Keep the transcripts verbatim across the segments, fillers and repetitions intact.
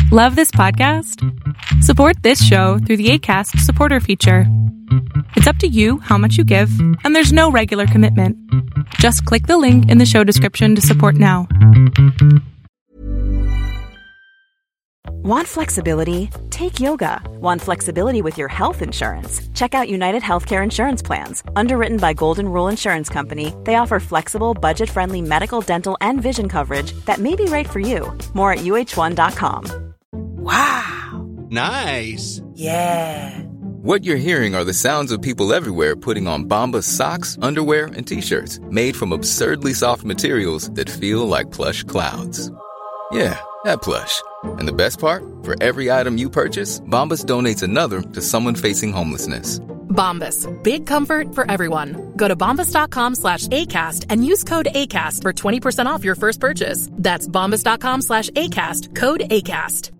Love this podcast? Support this show through the Acast supporter feature. It's up to you how much you give, and there's no regular commitment. Just click the link in the show description to support now. Want flexibility? Take yoga. Want flexibility with your health insurance? Check out United Healthcare Insurance Plans. Underwritten by Golden Rule Insurance Company, they offer flexible, budget-friendly medical, dental, and vision coverage that may be right for you. More at U H one dot com. Wow. Nice. Yeah. What you're hearing are the sounds of people everywhere putting on Bombas socks, underwear, and T-shirts made from absurdly soft materials that feel like plush clouds. Yeah, that plush. And the best part? For every item you purchase, Bombas donates another to someone facing homelessness. Bombas. Big comfort for everyone. Go to bombas.com slash ACAST and use code ACAST for twenty percent off your first purchase. That's bombas.com slash ACAST. Code ACAST.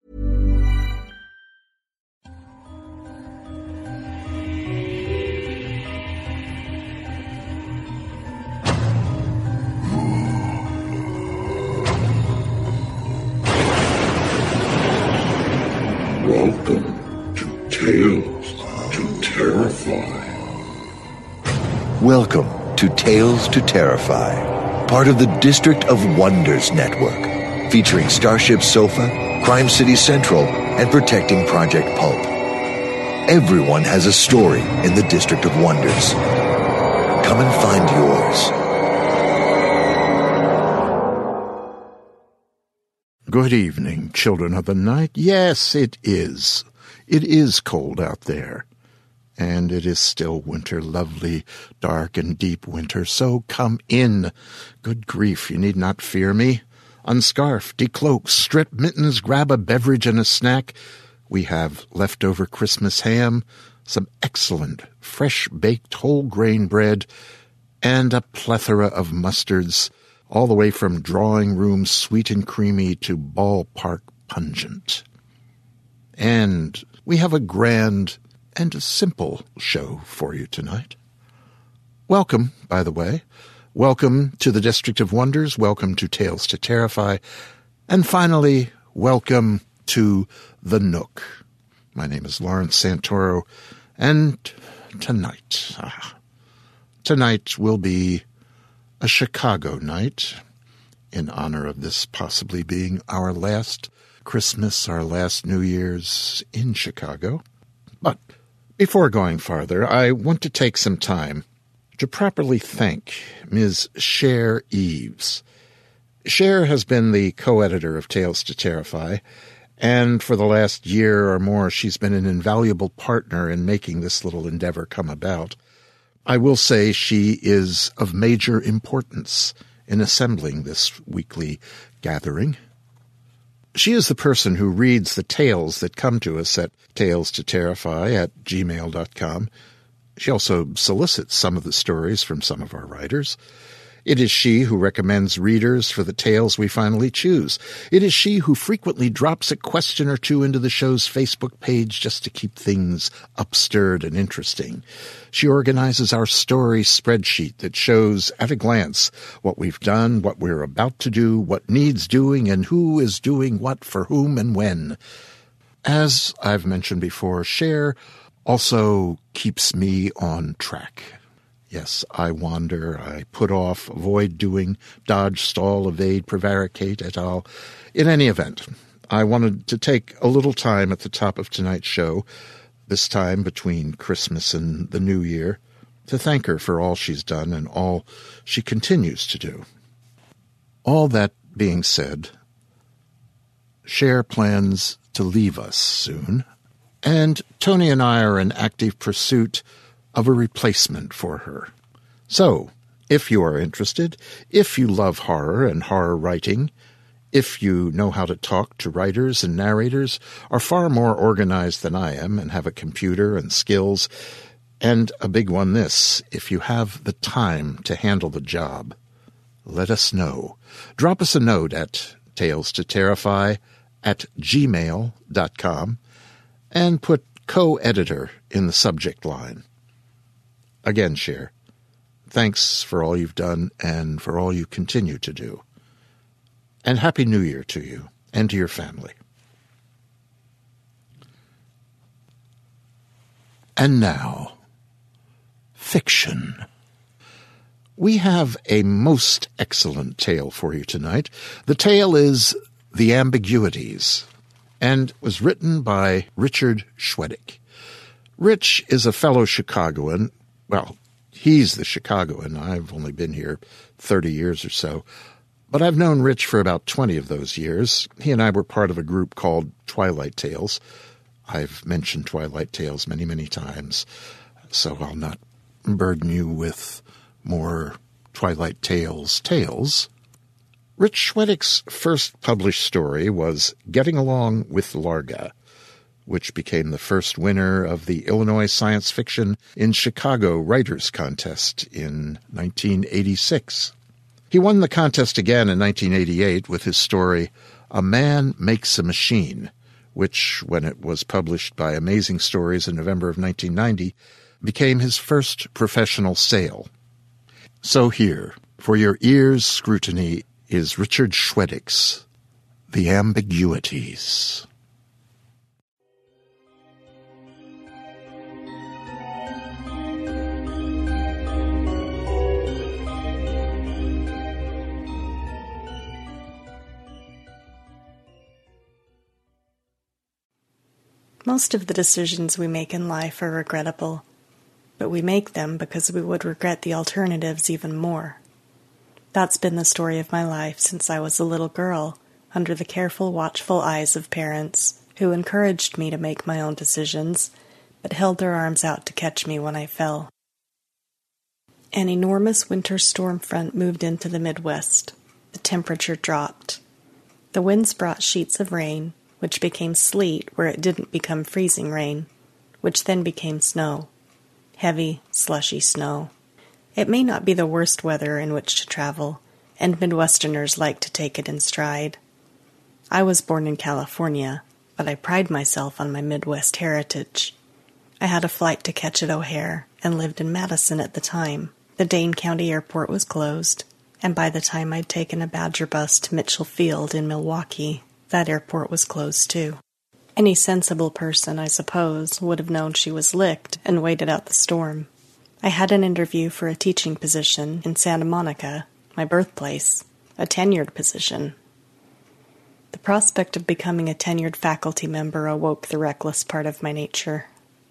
Welcome to Tales to Terrify. Welcome to Tales to Terrify, part of the District of Wonders network, featuring Starship Sofa, Crime City Central, and Protecting Project Pulp. Everyone has a story in the District of Wonders. Come and find yours. Good evening, children of the night. Yes, it is. It is cold out there. And it is still winter, lovely, dark and deep winter. So come in. Good grief, you need not fear me. Unscarf, decloak, strip mittens, grab a beverage and a snack. We have leftover Christmas ham, some excellent fresh-baked whole-grain bread, and a plethora of mustards, all the way from drawing room sweet and creamy to ballpark pungent. And we have a grand and a simple show for you tonight. Welcome, by the way. Welcome to the District of Wonders. Welcome to Tales to Terrify. And finally, welcome to The Nook. My name is Lawrence Santoro, and tonight, ah, tonight will be a Chicago night, in honor of this possibly being our last Christmas, our last New Year's in Chicago. But before going farther, I want to take some time to properly thank Miz Cher Eves. Cher has been the co-editor of Tales to Terrify, and for the last year or more she's been an invaluable partner in making this little endeavor come about. I will say she is of major importance in assembling this weekly gathering. She is the person who reads the tales that come to us at tales to terrify at gmail dot com. She also solicits some of the stories from some of our writers. It is she who recommends readers for the tales we finally choose. It is she who frequently drops a question or two into the show's Facebook page just to keep things upstirred and interesting. She organizes our story spreadsheet that shows at a glance what we've done, what we're about to do, what needs doing, and who is doing what for whom and when. As I've mentioned before, Cher also keeps me on track. Yes, I wander, I put off, avoid doing, dodge, stall, evade, prevaricate, et al. In any event, I wanted to take a little time at the top of tonight's show, this time between Christmas and the New Year, to thank her for all she's done and all she continues to do. All that being said, Cher plans to leave us soon, and Tony and I are in active pursuit of a replacement for her. So, if you are interested, if you love horror and horror writing, if you know how to talk to writers and narrators, are far more organized than I am and have a computer and skills, and a big one this, if you have the time to handle the job, let us know. Drop us a note at tales to terrify at gmail dot com and put co-editor in the subject line. Again, Cher, thanks for all you've done and for all you continue to do. And Happy New Year to you and to your family. And now, fiction. We have a most excellent tale for you tonight. The tale is The Ambiguities, and was written by Richard Shwedick. Rich is a fellow Chicagoan. Well, he's the Chicagoan. I've only been here thirty years or so. But I've known Rich for about twenty of those years. He and I were part of a group called Twilight Tales. I've mentioned Twilight Tales many, many times, so I'll not burden you with more Twilight Tales tales. Rich Shwedick's first published story was Getting Along with Larga, which became the first winner of the Illinois Science Fiction in Chicago Writers Contest in nineteen eighty-six. He won the contest again in nineteen eighty-eight with his story A Man Makes a Machine, which, when it was published by Amazing Stories in November of nineteen ninety, became his first professional sale. So here, for your ears' scrutiny, is Richard Shwedick's The Ambiguities. Most of the decisions we make in life are regrettable, but we make them because we would regret the alternatives even more. That's been the story of my life since I was a little girl, under the careful, watchful eyes of parents who encouraged me to make my own decisions, but held their arms out to catch me when I fell. An enormous winter storm front moved into the Midwest. The temperature dropped. The winds brought sheets of rain, which became sleet where it didn't become freezing rain, which then became snow. Heavy, slushy snow. It may not be the worst weather in which to travel, and Midwesterners like to take it in stride. I was born in California, but I pride myself on my Midwest heritage. I had a flight to catch at O'Hare, and lived in Madison at the time. The Dane County Airport was closed, and by the time I'd taken a Badger bus to Mitchell Field in Milwaukee, that airport was closed too. Any sensible person, I suppose, would have known she was licked and waited out the storm. I had an interview for a teaching position in Santa Monica, my birthplace, a tenured position. The prospect of becoming a tenured faculty member awoke the reckless part of my nature.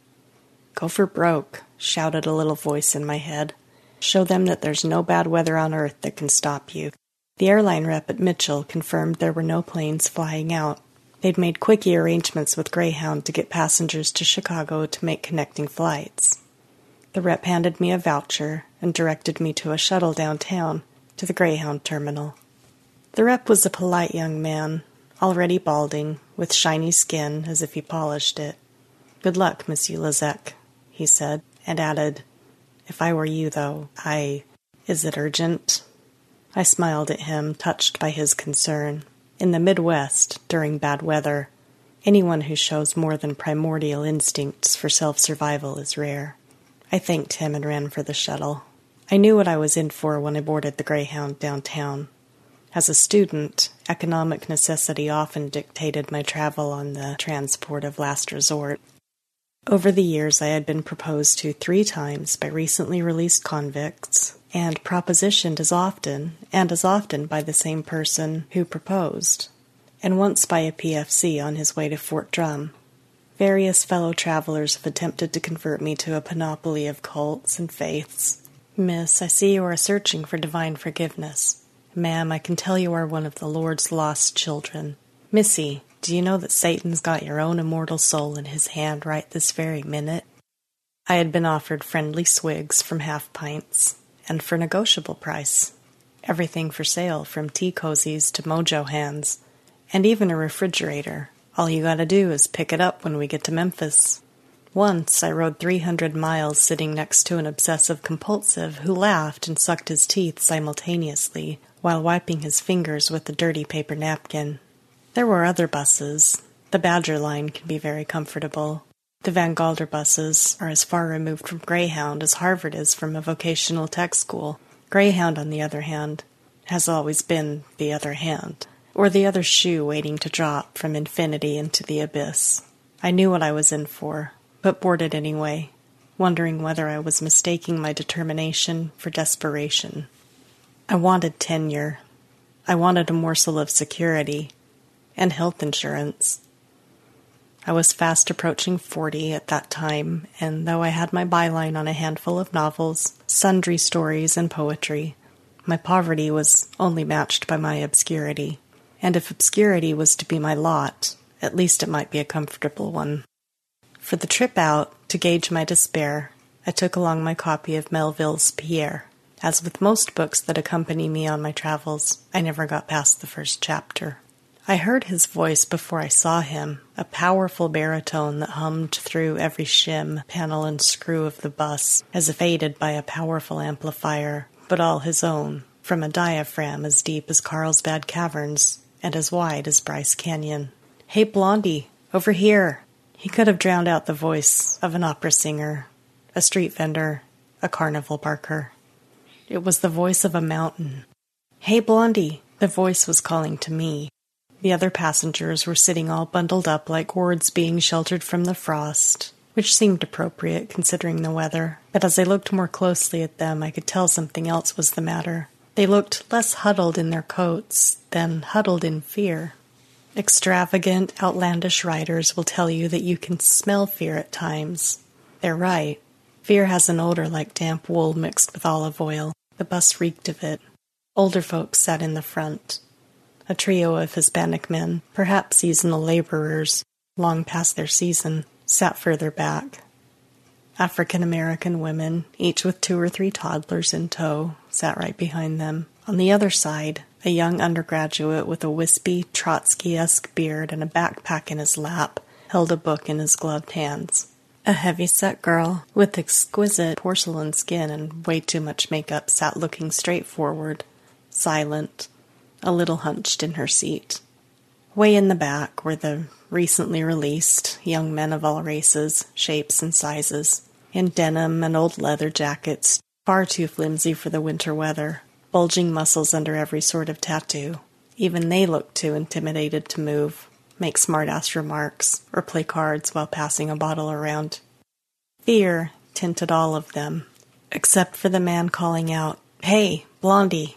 "Go for broke," shouted a little voice in my head. "Show them that there's no bad weather on earth that can stop you." The airline rep at Mitchell confirmed there were no planes flying out. They'd made quickie arrangements with Greyhound to get passengers to Chicago to make connecting flights. The rep handed me a voucher and directed me to a shuttle downtown to the Greyhound terminal. The rep was a polite young man, already balding, with shiny skin as if he polished it. "Good luck, Monsieur Lezec," he said, and added, "If I were you, though, I... Is it urgent?" I smiled at him, touched by his concern. In the Midwest, during bad weather, anyone who shows more than primordial instincts for self-survival is rare. I thanked him and ran for the shuttle. I knew what I was in for when I boarded the Greyhound downtown. As a student, economic necessity often dictated my travel on the transport of last resort. Over the years, I had been proposed to three times by recently released convicts, and propositioned as often, and as often by the same person who proposed, and once by a P F C on his way to Fort Drum. Various fellow travelers have attempted to convert me to a panoply of cults and faiths. "Miss, I see you are searching for divine forgiveness. Ma'am, I can tell you are one of the Lord's lost children. Missy, do you know that Satan's got your own immortal soul in his hand right this very minute?" I had been offered friendly swigs from half-pints, and for negotiable price. Everything for sale, from tea cozies to mojo hands, and even a refrigerator. All you gotta do is pick it up when we get to Memphis. Once I rode three hundred miles sitting next to an obsessive-compulsive who laughed and sucked his teeth simultaneously while wiping his fingers with a dirty paper napkin. There were other buses. The Badger line can be very comfortable. The Van Galder buses are as far removed from Greyhound as Harvard is from a vocational tech school. Greyhound, on the other hand, has always been the other hand, or the other shoe waiting to drop from infinity into the abyss. I knew what I was in for, but boarded anyway, wondering whether I was mistaking my determination for desperation. I wanted tenure. I wanted a morsel of security and health insurance. I was fast approaching forty at that time, and though I had my byline on a handful of novels, sundry stories, and poetry, my poverty was only matched by my obscurity. And if obscurity was to be my lot, at least it might be a comfortable one. For the trip out, to gauge my despair, I took along my copy of Melville's Pierre. As with most books that accompany me on my travels, I never got past the first chapter. I heard his voice before I saw him, a powerful baritone that hummed through every shim, panel, and screw of the bus, as if aided by a powerful amplifier, but all his own, from a diaphragm as deep as Carlsbad Caverns and as wide as Bryce Canyon. "Hey, Blondie, over here!" He could have drowned out the voice of an opera singer, a street vendor, a carnival barker. It was the voice of a mountain. "Hey, Blondie!" The voice was calling to me. The other passengers were sitting all bundled up like gourds being sheltered from the frost, which seemed appropriate considering the weather. But as I looked more closely at them, I could tell something else was the matter. They looked less huddled in their coats than huddled in fear. Extravagant, outlandish writers will tell you that you can smell fear at times. They're right. Fear has an odor like damp wool mixed with olive oil. The bus reeked of it. Older folks sat in the front. A trio of Hispanic men, perhaps seasonal laborers, long past their season, sat further back. African-American women, each with two or three toddlers in tow, sat right behind them. On the other side, a young undergraduate with a wispy, Trotsky-esque beard and a backpack in his lap held a book in his gloved hands. A heavy-set girl with exquisite porcelain skin and way too much makeup sat looking straight forward, silent, a little hunched in her seat. Way in the back were the recently released young men of all races, shapes, and sizes, in denim and old leather jackets, far too flimsy for the winter weather, bulging muscles under every sort of tattoo. Even they looked too intimidated to move, make smart-ass remarks, or play cards while passing a bottle around. Fear tinted all of them, except for the man calling out, "Hey, Blondie!"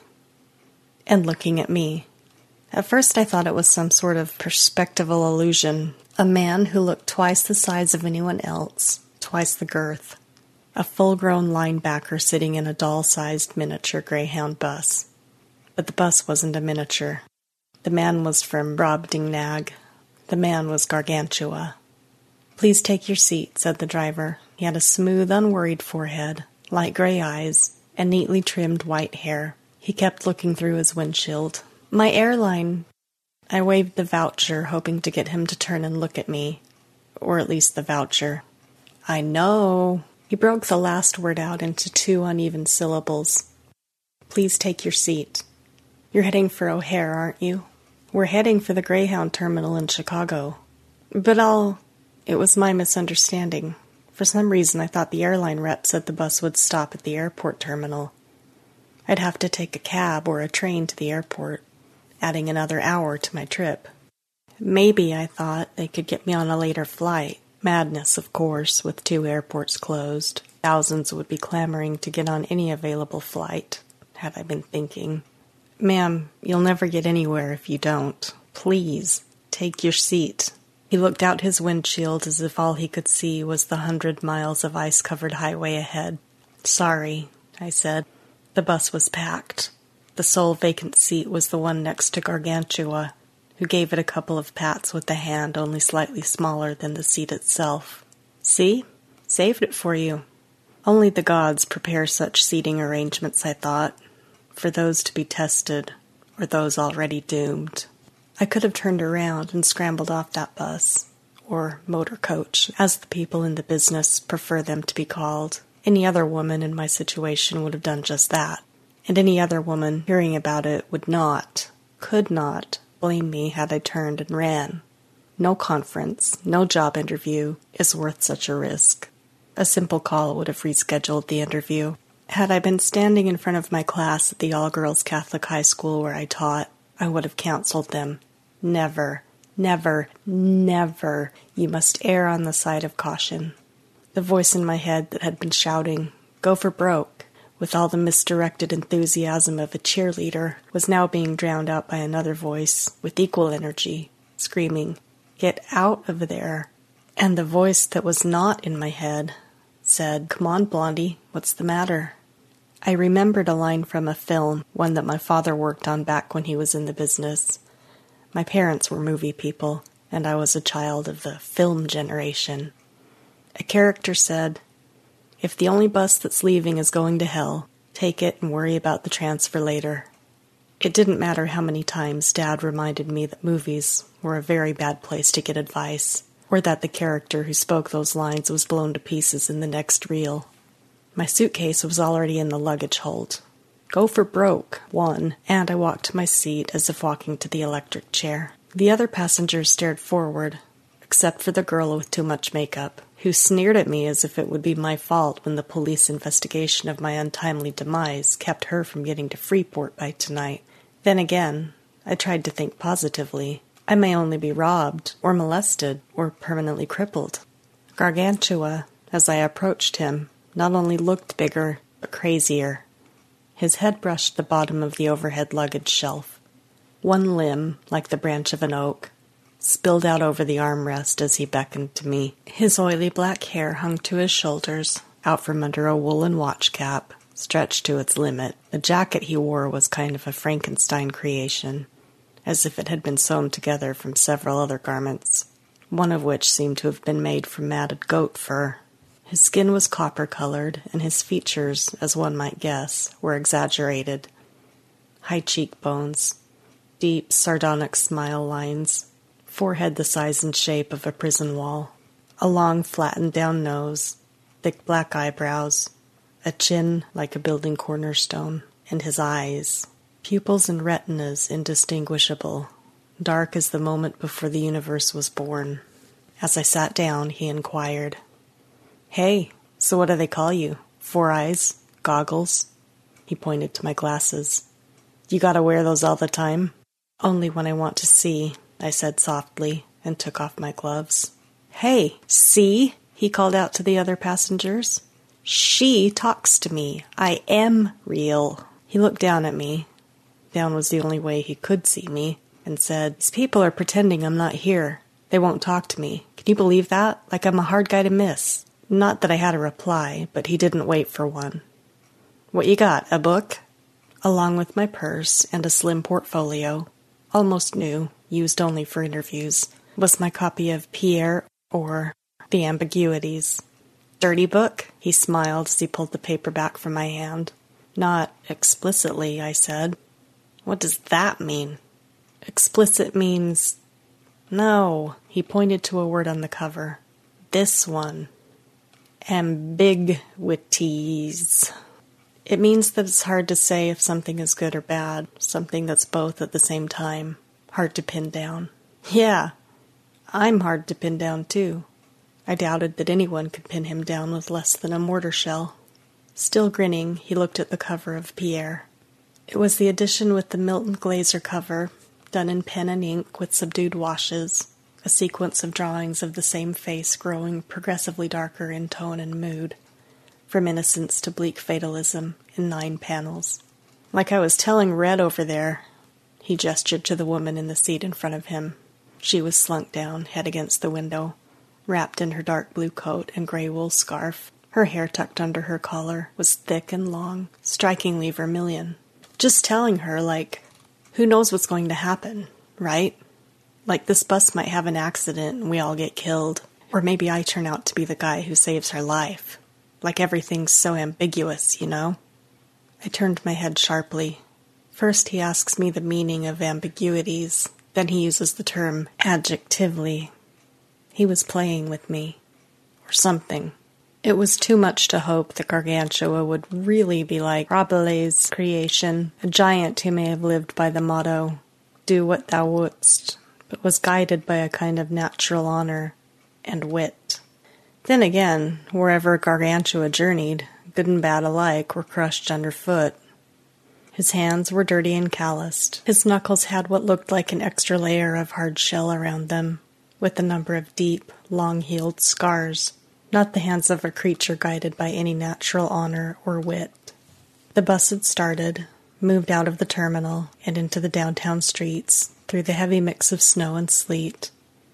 and looking at me. At first I thought it was some sort of perspectival illusion, a man who looked twice the size of anyone else, twice the girth, a full-grown linebacker sitting in a doll-sized miniature Greyhound bus. But the bus wasn't a miniature. The man was from Brobdingnag. The man was Gargantua. "Please take your seat," said the driver. He had a smooth, unworried forehead, light gray eyes, and neatly trimmed white hair. He kept looking through his windshield. "My airline." I waved the voucher, hoping to get him to turn and look at me. Or at least the voucher. "I know." He broke the last word out into two uneven syllables. "Please take your seat. You're heading for O'Hare, aren't you?" "We're heading for the Greyhound terminal in Chicago." "But I'll..." It was my misunderstanding. For some reason I thought the airline rep said the bus would stop at the airport terminal. I'd have to take a cab or a train to the airport, adding another hour to my trip. Maybe, I thought, they could get me on a later flight. Madness, of course, with two airports closed. Thousands would be clamoring to get on any available flight, had I been thinking. "Ma'am, you'll never get anywhere if you don't. Please, take your seat." He looked out his windshield as if all he could see was the hundred miles of ice-covered highway ahead. "Sorry," I said. The bus was packed. The sole vacant seat was the one next to Gargantua, who gave it a couple of pats with the hand only slightly smaller than the seat itself. "See? Saved it for you." Only the gods prepare such seating arrangements, I thought, for those to be tested, or those already doomed. I could have turned around and scrambled off that bus, or motor coach, as the people in the business prefer them to be called. Any other woman in my situation would have done just that, and any other woman hearing about it would not, could not, blame me had I turned and ran. No conference, no job interview is worth such a risk. A simple call would have rescheduled the interview. Had I been standing in front of my class at the all-girls Catholic high school where I taught, I would have counseled them. Never, never, never, you must err on the side of caution. The voice in my head that had been shouting, "Go for broke," with all the misdirected enthusiasm of a cheerleader, was now being drowned out by another voice, with equal energy, screaming, "Get out of there." And the voice that was not in my head said, "Come on, Blondie, what's the matter?" I remembered a line from a film, one that my father worked on back when he was in the business. My parents were movie people, and I was a child of the film generation. A character said, "If the only bus that's leaving is going to hell, take it and worry about the transfer later." It didn't matter how many times Dad reminded me that movies were a very bad place to get advice, or that the character who spoke those lines was blown to pieces in the next reel. My suitcase was already in the luggage hold. "Go for broke," one, and I walked to my seat as if walking to the electric chair. The other passengers stared forward, except for the girl with too much makeup, who sneered at me as if it would be my fault when the police investigation of my untimely demise kept her from getting to Freeport by tonight. Then again, I tried to think positively. I may only be robbed, or molested, or permanently crippled. Gargantua, as I approached him, not only looked bigger, but crazier. His head brushed the bottom of the overhead luggage shelf. One limb, like the branch of an oak, spilled out over the armrest as he beckoned to me. His oily black hair hung to his shoulders, out from under a woolen watch cap, stretched to its limit. The jacket he wore was kind of a Frankenstein creation, as if it had been sewn together from several other garments, one of which seemed to have been made from matted goat fur. His skin was copper-colored, and his features, as one might guess, were exaggerated. High cheekbones, deep, sardonic smile lines, forehead the size and shape of a prison wall, a long, flattened-down nose, thick black eyebrows, a chin like a building cornerstone, and his eyes, pupils and retinas indistinguishable, dark as the moment before the universe was born. As I sat down, he inquired, "Hey, so what do they call you? Four eyes? Goggles?" He pointed to my glasses. "You gotta wear those all the time?" "Only when I want to see," I said softly, and took off my gloves. "Hey, see?" he called out to the other passengers. "She talks to me. I am real." He looked down at me. Down was the only way he could see me, and said, "These people are pretending I'm not here. They won't talk to me. Can you believe that? Like I'm a hard guy to miss." Not that I had a reply, but he didn't wait for one. "What you got, a book?" Along with my purse and a slim portfolio, almost new, used only for interviews, was my copy of Pierre, or The Ambiguities. "Dirty book?" He smiled as he pulled the paperback from my hand. "Not explicitly," I said. "What does that mean?" "Explicit means—" "No," he pointed to a word on the cover. "This one. Ambiguities. It means that it's hard to say if something is good or bad, something that's both at the same time, hard to pin down." "Yeah, I'm hard to pin down, too." I doubted that anyone could pin him down with less than a mortar shell. Still grinning, he looked at the cover of Pierre. It was the edition with the Milton Glaser cover, done in pen and ink with subdued washes, a sequence of drawings of the same face growing progressively darker in tone and mood, from innocence to bleak fatalism, in nine panels. "Like I was telling Red over there," he gestured to the woman in the seat in front of him. She was slunk down, head against the window, wrapped in her dark blue coat and gray wool scarf. Her hair tucked under her collar was thick and long, strikingly vermilion. "Just telling her, like, who knows what's going to happen, right? Like this bus might have an accident and we all get killed. Or maybe I turn out to be the guy who saves her life. Like everything's so ambiguous, you know?" I turned my head sharply. First he asks me the meaning of ambiguities. Then he uses the term adjectively. He was playing with me. Or something. It was too much to hope that Gargantua would really be like Rabelais' creation, a giant who may have lived by the motto, "Do what thou wouldst," but was guided by a kind of natural honor and wit. Then again, wherever Gargantua journeyed, good and bad alike were crushed underfoot. His hands were dirty and calloused. His knuckles had what looked like an extra layer of hard shell around them, with a number of deep, long-heeled scars. not the hands of a creature guided by any natural honor or wit. The bus had started, moved out of the terminal and into the downtown streets through the heavy mix of snow and sleet.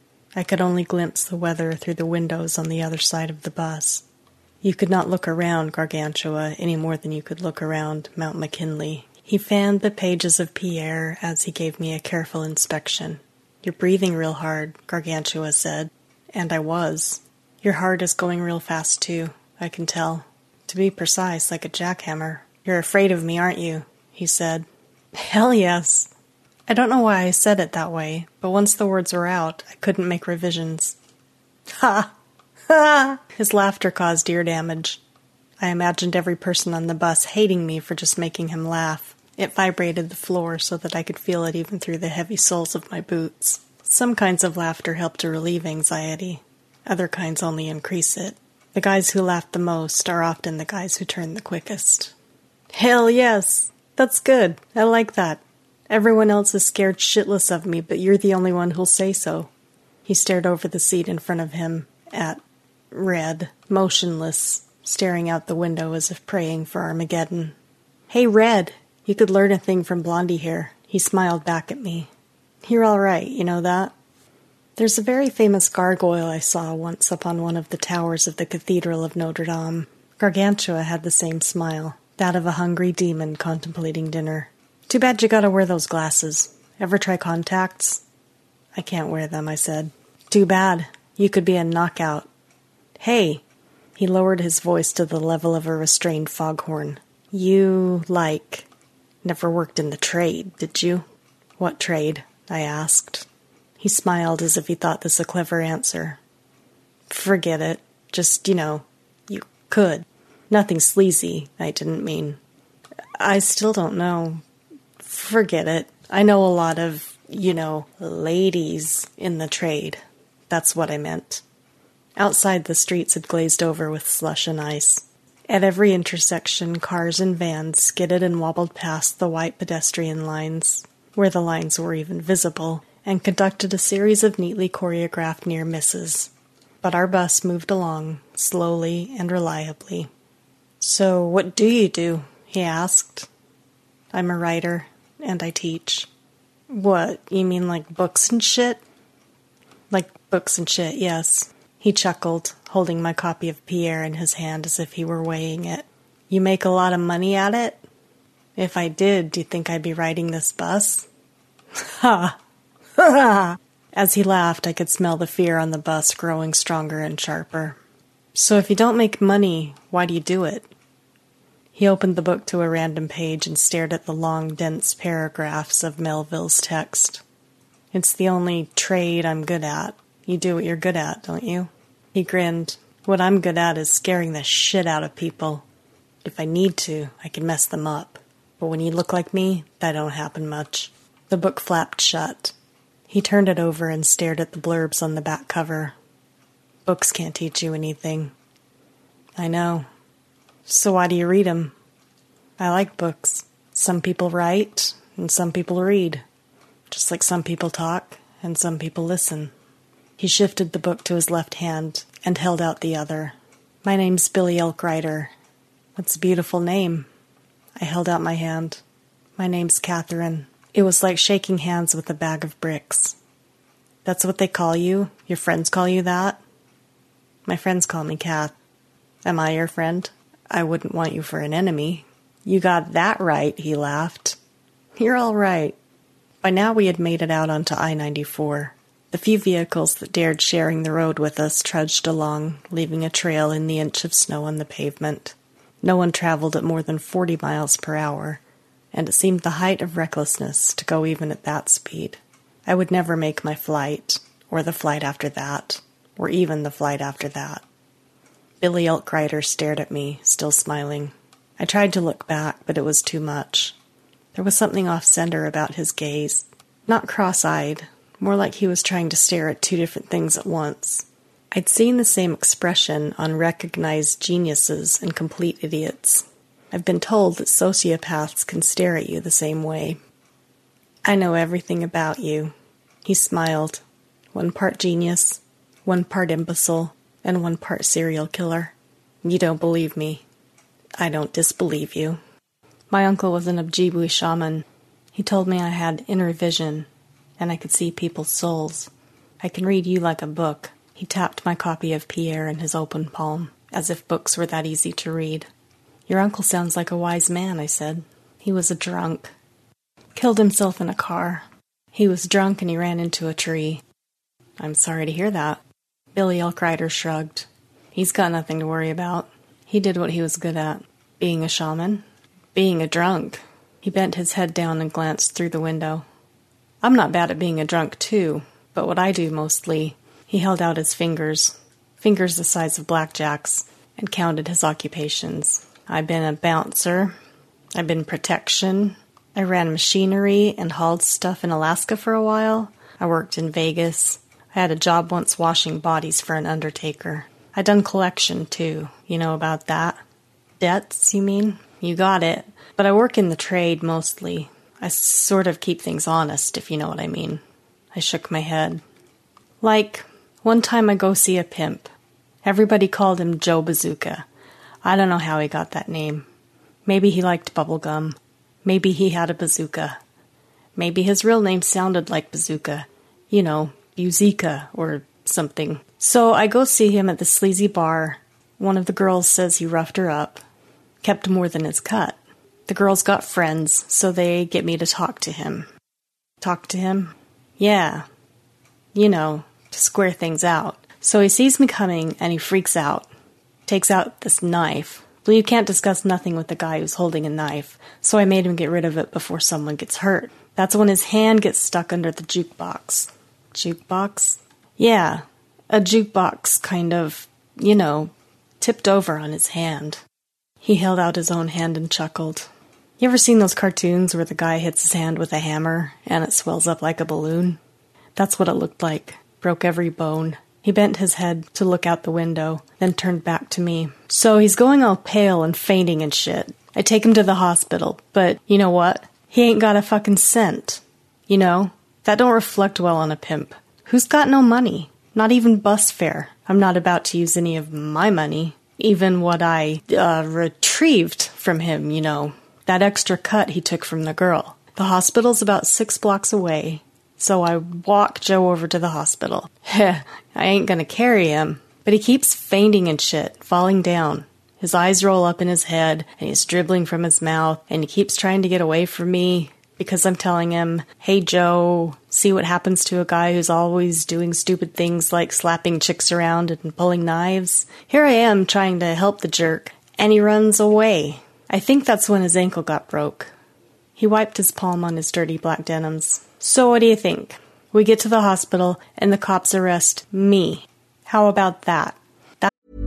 I could only glimpse the weather through the windows on the other side of the bus. You could not look around Gargantua any more than you could look around Mount McKinley. He fanned the pages of Pierre as he gave me a careful inspection. "You're breathing real hard," Gargantua said. And I was. "Your heart is going real fast, too, I can tell. To be precise, like a jackhammer. You're afraid of me, aren't you?" he said. Hell yes. I don't know why I said it that way, but once the words were out, I couldn't make revisions. Ha! Ha! His laughter caused ear damage. I imagined every person on the bus hating me for just making him laugh. It vibrated the floor so that I could feel it even through the heavy soles of my boots. Some kinds of laughter help to relieve anxiety. Other kinds only increase it. The guys who laugh the most are often the guys who turn the quickest. Hell yes! That's good. I like that. Everyone else is scared shitless of me, but you're the only one who'll say so. He stared over the seat in front of him at Red, motionless, staring out the window as if praying for Armageddon. Hey, Red, you could learn a thing from Blondie here. He smiled back at me. You're all right, you know that? There's a very famous gargoyle I saw once up on one of the towers of the Cathedral of Notre Dame. Gargantua had the same smile, that of a hungry demon contemplating dinner. Too bad you gotta wear those glasses. Ever try contacts? I can't wear them, I said. Too bad. You could be a knockout. Hey! He lowered his voice to the level of a restrained foghorn. You, like, never worked in the trade, did you? What trade? I asked. He smiled as if he thought this a clever answer. Forget it. Just, you know, you could. Nothing sleazy, I didn't mean. I still don't know. Forget it. I know a lot of, you know, ladies in the trade. That's what I meant. Outside, the streets had glazed over with slush and ice. At every intersection, cars and vans skidded and wobbled past the white pedestrian lines, where the lines were even visible, and conducted a series of neatly choreographed near misses. But our bus moved along, slowly and reliably. So, what do you do? He asked. I'm a writer, and I teach. What, you mean like books and shit? Like books and shit, yes. He chuckled, holding my copy of Pierre in his hand as if he were weighing it. You make a lot of money at it? If I did, do you think I'd be riding this bus? Ha! Ha! As he laughed, I could smell the fear on the bus growing stronger and sharper. So if you don't make money, why do you do it? He opened the book to a random page and stared at the long, dense paragraphs of Melville's text. It's the only trade I'm good at. You do what you're good at, don't you? He grinned. What I'm good at is scaring the shit out of people. If I need to, I can mess them up. But when you look like me, that don't happen much. The book flapped shut. He turned it over and stared at the blurbs on the back cover. Books can't teach you anything. I know. So why do you read 'em? I like books. Some people write, and some people read. Just like some people talk, and some people listen. He shifted the book to his left hand and held out the other. My name's Billy Elkrider. That's a beautiful name. I held out my hand. My name's Catherine. It was like shaking hands with a bag of bricks. That's what they call you? Your friends call you that? My friends call me Kath. Am I your friend? I wouldn't want you for an enemy. You got that right, he laughed. You're all right. By now we had made it out onto I ninety-four. The few vehicles that dared sharing the road with us trudged along, leaving a trail in the inch of snow on the pavement. No one traveled at more than forty miles per hour, and it seemed the height of recklessness to go even at that speed. I would never make my flight, or the flight after that, or even the flight after that. Billy Elkrider stared at me, still smiling. I tried to look back, but it was too much. There was something off-center about his gaze. Not cross-eyed, more like he was trying to stare at two different things at once. I'd seen the same expression on recognized geniuses and complete idiots. I've been told that sociopaths can stare at you the same way. I know everything about you. He smiled. One part genius, one part imbecile, and one part serial killer. You don't believe me. I don't disbelieve you. My uncle was an Ojibwe shaman. He told me I had inner vision, and I could see people's souls. I can read you like a book. He tapped my copy of Pierre in his open palm, as if books were that easy to read. Your uncle sounds like a wise man, I said. He was a drunk. Killed himself in a car. He was drunk and he ran into a tree. I'm sorry to hear that. Billy Elkrider shrugged. He's got nothing to worry about. He did what he was good at. Being a shaman. Being a drunk. He bent his head down and glanced through the window. I'm not bad at being a drunk, too, but what I do mostly... He held out his fingers, fingers the size of blackjacks, and counted his occupations. I've been a bouncer. I've been protection. I ran machinery and hauled stuff in Alaska for a while. I worked in Vegas. I had a job once washing bodies for an undertaker. I done collection, too. You know about that? Debts, you mean? You got it. But I work in the trade, mostly. I sort of keep things honest, if you know what I mean. I shook my head. Like, one time I go see a pimp. Everybody called him Joe Bazooka. I don't know how he got that name. Maybe he liked bubblegum. Maybe he had a bazooka. Maybe his real name sounded like bazooka. You know, Buzika or something. So I go see him at the sleazy bar. One of the girls says he roughed her up. Kept more than his cut. The girls got friends, so they get me to talk to him. Talk to him? Yeah. You know, to square things out. So he sees me coming, and he freaks out. Takes out this knife. Well, you can't discuss nothing with the guy who's holding a knife, so I made him get rid of it before someone gets hurt. That's when his hand gets stuck under the jukebox. Jukebox? Yeah, a jukebox kind of, you know, tipped over on his hand. He held out his own hand and chuckled. You ever seen those cartoons where the guy hits his hand with a hammer and it swells up like a balloon? That's what it looked like. Broke every bone. He bent his head to look out the window, then turned back to me. So he's going all pale and fainting and shit. I take him to the hospital, but you know what? He ain't got a fucking cent. You know, that don't reflect well on a pimp. Who's got no money? Not even bus fare. I'm not about to use any of my money. Even what I, uh, retrieved from him, you know. That extra cut he took from the girl. The hospital's about six blocks away. So I walk Joe over to the hospital. Heh, I ain't gonna carry him. But he keeps fainting and shit, falling down. His eyes roll up in his head, and he's dribbling from his mouth, and he keeps trying to get away from me because I'm telling him, hey Joe, see what happens to a guy who's always doing stupid things like slapping chicks around and pulling knives. Here I am trying to help the jerk, and he runs away. I think that's when his ankle got broke. He wiped his palm on his dirty black denims. So what do you think? We get to the hospital, and the cops arrest me. How about that? that-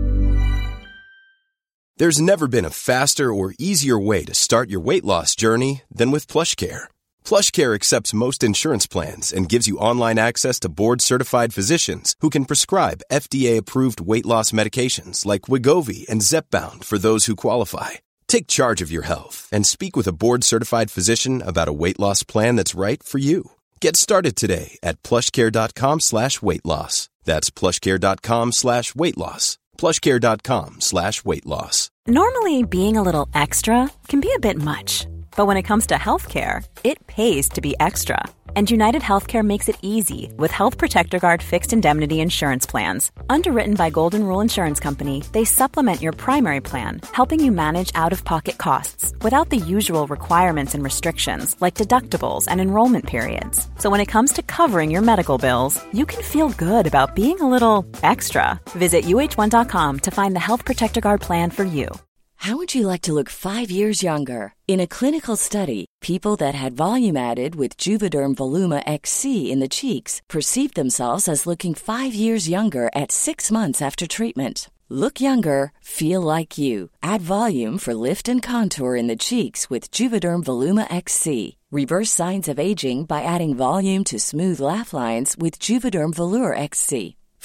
There's never been a faster or easier way to start your weight loss journey than with PlushCare. PlushCare accepts most insurance plans and gives you online access to board-certified physicians who can prescribe F D A-approved weight loss medications like Wegovy and Zepbound for those who qualify. Take charge of your health and speak with a board-certified physician about a weight loss plan that's right for you. Get started today at plushcare.com slash weight loss. That's plushcare.com slash weight loss. plushcare.com slash weight loss. Normally, being a little extra can be a bit much. But when it comes to healthcare, it pays to be extra. And United Healthcare makes it easy with Health Protector Guard fixed indemnity insurance plans. Underwritten by Golden Rule Insurance Company, they supplement your primary plan, helping you manage out-of-pocket costs without the usual requirements and restrictions like deductibles and enrollment periods. So when it comes to covering your medical bills, you can feel good about being a little extra. Visit U H one dot com to find the Health Protector Guard plan for you. How would you like to look five years younger? In a clinical study, people that had volume added with Juvederm Voluma X C in the cheeks perceived themselves as looking five years younger at six months after treatment. Look younger, feel like you. Add volume for lift and contour in the cheeks with Juvederm Voluma X C. Reverse signs of aging by adding volume to smooth laugh lines with Juvederm Volure X C.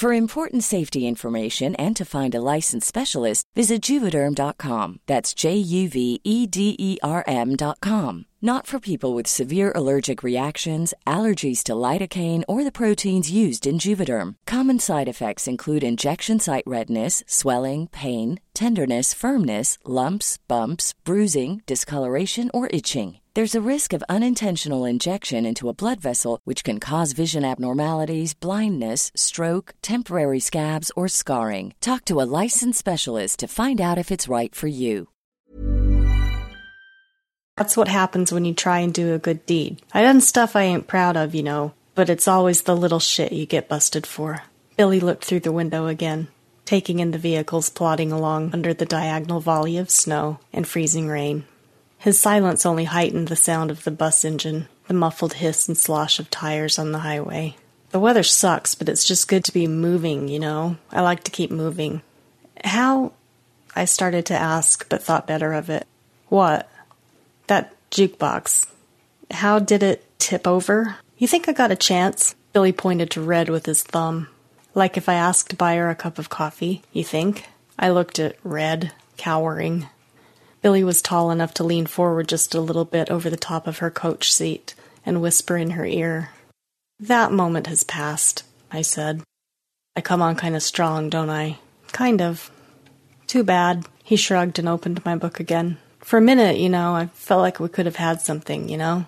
For important safety information and to find a licensed specialist, visit Juvederm dot com. That's J U V E D E R M dot com. Not for people with severe allergic reactions, allergies to lidocaine, or the proteins used in Juvederm. Common side effects include injection site redness, swelling, pain, tenderness, firmness, lumps, bumps, bruising, discoloration, or itching. There's a risk of unintentional injection into a blood vessel, which can cause vision abnormalities, blindness, stroke, temporary scabs, or scarring. Talk to a licensed specialist to find out if it's right for you. That's what happens when you try and do a good deed. I done stuff I ain't proud of, you know, but it's always the little shit you get busted for. Billy looked through the window again, taking in the vehicles plodding along under the diagonal volley of snow and freezing rain. His silence only heightened the sound of the bus engine, the muffled hiss and slosh of tires on the highway. The weather sucks, but it's just good to be moving, you know? I like to keep moving. How? I started to ask, but thought better of it. What? That jukebox. How did it tip over? You think I got a chance? Billy pointed to Red with his thumb. Like if I asked to buy her a cup of coffee, you think? I looked at Red, cowering. Billy was tall enough to lean forward just a little bit over the top of her coach seat and whisper in her ear. That moment has passed, I said. I come on kind of strong, don't I? Kind of. Too bad. He shrugged and opened my book again. For a minute, you know, I felt like we could have had something, you know?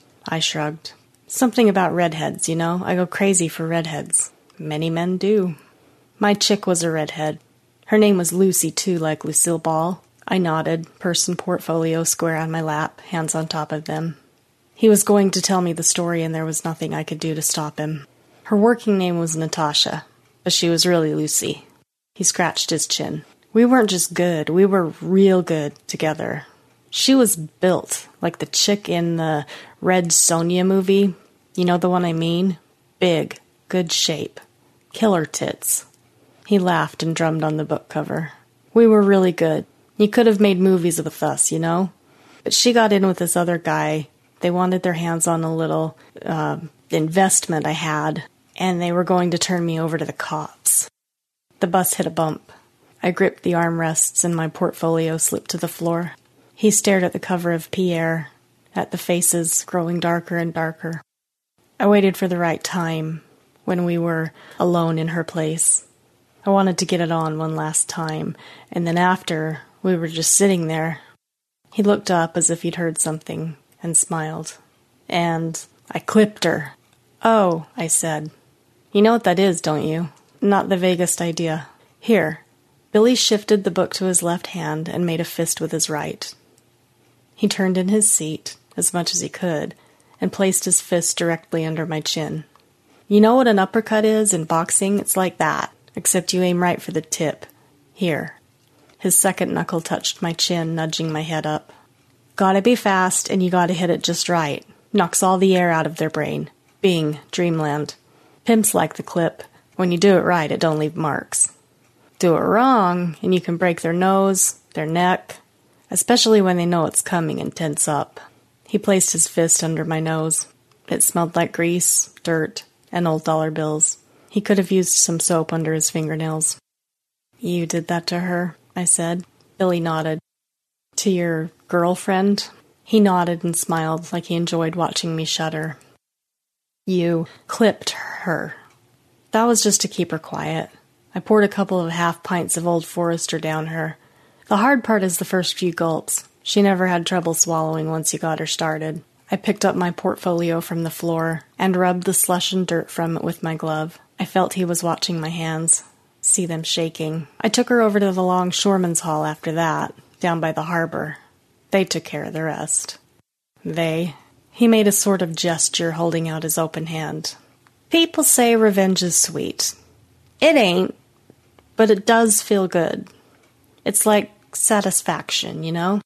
I shrugged. Something about redheads, you know? I go crazy for redheads. Many men do. My chick was a redhead. Her name was Lucy, too, like Lucille Ball. I nodded, purse and portfolio square on my lap, hands on top of them. He was going to tell me the story, and there was nothing I could do to stop him. Her working name was Natasha, but she was really Lucy. He scratched his chin. We weren't just good, we were real good together. She was built, like the chick in the Red Sonja movie. You know the one I mean? Big, good shape. Killer tits. He laughed and drummed on the book cover. We were really good. You could have made movies with us, you know? But she got in with this other guy. They wanted their hands on a little uh, investment I had, and they were going to turn me over to the cops. The bus hit a bump. I gripped the armrests and my portfolio slipped to the floor. He stared at the cover of Pierre, at the faces growing darker and darker. I waited for the right time, when we were alone in her place. I wanted to get it on one last time, and then after, we were just sitting there. He looked up as if he'd heard something, and smiled. And I clipped her. Oh, I said. You know what that is, don't you? Not the vaguest idea. Here. Billy shifted the book to his left hand and made a fist with his right. He turned in his seat, as much as he could, and placed his fist directly under my chin. You know what an uppercut is in boxing? It's like that, except you aim right for the tip. Here. His second knuckle touched my chin, nudging my head up. Gotta be fast, and you gotta hit it just right. Knocks all the air out of their brain. Bing, dreamland. Pimps like the clip. When you do it right, it don't leave marks. Do it wrong, and you can break their nose, their neck, especially when they know it's coming and tense up. He placed his fist under my nose. It smelled like grease, dirt, and old dollar bills. He could have used some soap under his fingernails. You did that to her, I said. Billy nodded. To your girlfriend? He nodded and smiled like he enjoyed watching me shudder. You clipped her. That was just to keep her quiet. I poured a couple of half pints of Old Forester down her. The hard part is the first few gulps. She never had trouble swallowing once you got her started. I picked up my portfolio from the floor and rubbed the slush and dirt from it with my glove. I felt he was watching my hands, see them shaking. I took her over to the longshoreman's hall after that, down by the harbor. They took care of the rest. They. He made a sort of gesture, holding out his open hand. People say revenge is sweet. It ain't, but it does feel good. It's like satisfaction, you know?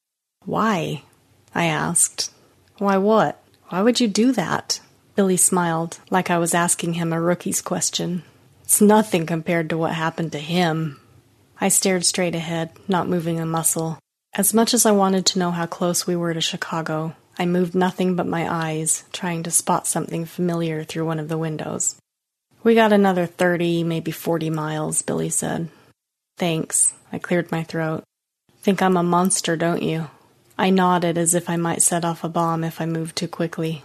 Why? I asked. Why what? Why would you do that? Billy smiled, like I was asking him a rookie's question. It's nothing compared to what happened to him. I stared straight ahead, not moving a muscle. As much as I wanted to know how close we were to Chicago, I moved nothing but my eyes, trying to spot something familiar through one of the windows. We got another thirty, maybe forty miles, Billy said. Thanks. I cleared my throat. Think I'm a monster, don't you? I nodded as if I might set off a bomb if I moved too quickly.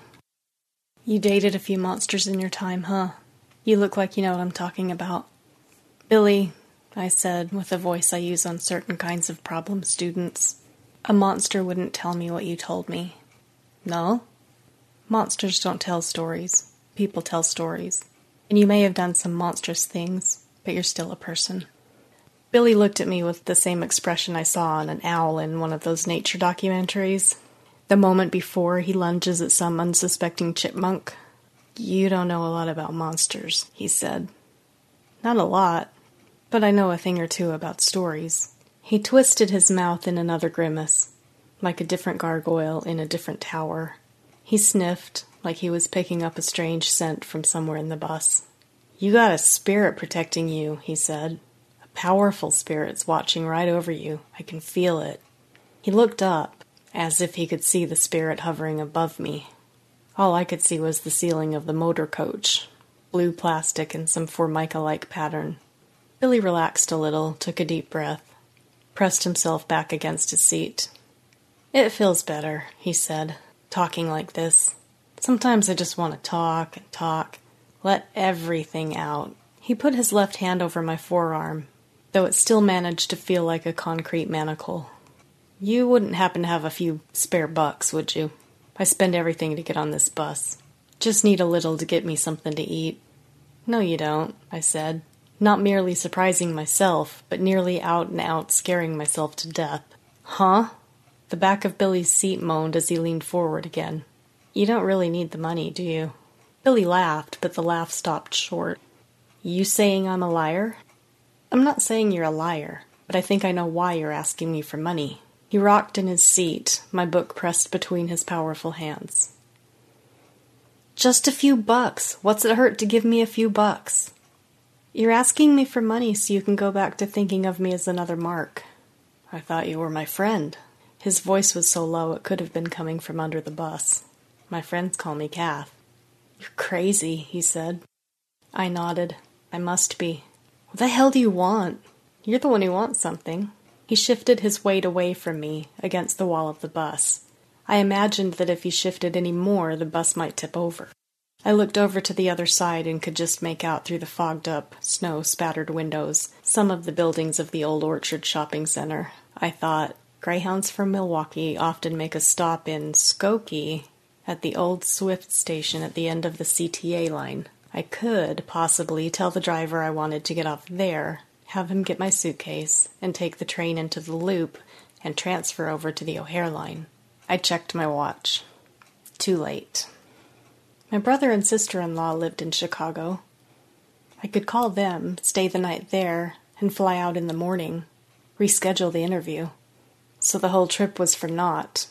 You dated a few monsters in your time, huh? You look like you know what I'm talking about. Billy, I said with a voice I use on certain kinds of problem students, a monster wouldn't tell me what you told me. No? Monsters don't tell stories. People tell stories. And you may have done some monstrous things, but you're still a person. Billy looked at me with the same expression I saw on an owl in one of those nature documentaries. The moment before he lunges at some unsuspecting chipmunk. You don't know a lot about monsters, he said. Not a lot, but I know a thing or two about stories. He twisted his mouth in another grimace, like a different gargoyle in a different tower. He sniffed, like he was picking up a strange scent from somewhere in the bus. You got a spirit protecting you, he said. A powerful spirit's watching right over you. I can feel it. He looked up, as if he could see the spirit hovering above me. All I could see was the ceiling of the motor coach, blue plastic and some Formica-like pattern. Billy relaxed a little, took a deep breath, pressed himself back against his seat. It feels better, he said, talking like this. Sometimes I just want to talk and talk, let everything out. He put his left hand over my forearm, though it still managed to feel like a concrete manacle. You wouldn't happen to have a few spare bucks, would you? I spend everything to get on this bus. Just need a little to get me something to eat. No, you don't, I said, not merely surprising myself, but nearly out and out scaring myself to death. Huh? The back of Billy's seat moaned as he leaned forward again. You don't really need the money, do you? Billy laughed, but the laugh stopped short. You saying I'm a liar? I'm not saying you're a liar, but I think I know why you're asking me for money. He rocked in his seat, my book pressed between his powerful hands. Just a few bucks. What's it hurt to give me a few bucks? You're asking me for money so you can go back to thinking of me as another Mark. I thought you were my friend. His voice was so low it could have been coming from under the bus. My friends call me Kath. You're crazy, he said. I nodded. I must be. What the hell do you want? You're the one who wants something. He shifted his weight away from me, against the wall of the bus. I imagined that if he shifted any more, the bus might tip over. I looked over to the other side and could just make out through the fogged-up, snow-spattered windows some of the buildings of the Old Orchard Shopping Center. I thought, Greyhounds from Milwaukee often make a stop in Skokie at the old Swift station at the end of the C T A line. I could, possibly, tell the driver I wanted to get off there, have him get my suitcase, and take the train into the Loop and transfer over to the O'Hare line. I checked my watch. Too late. My brother and sister-in-law lived in Chicago. I could call them, stay the night there, and fly out in the morning, reschedule the interview. So the whole trip was for naught.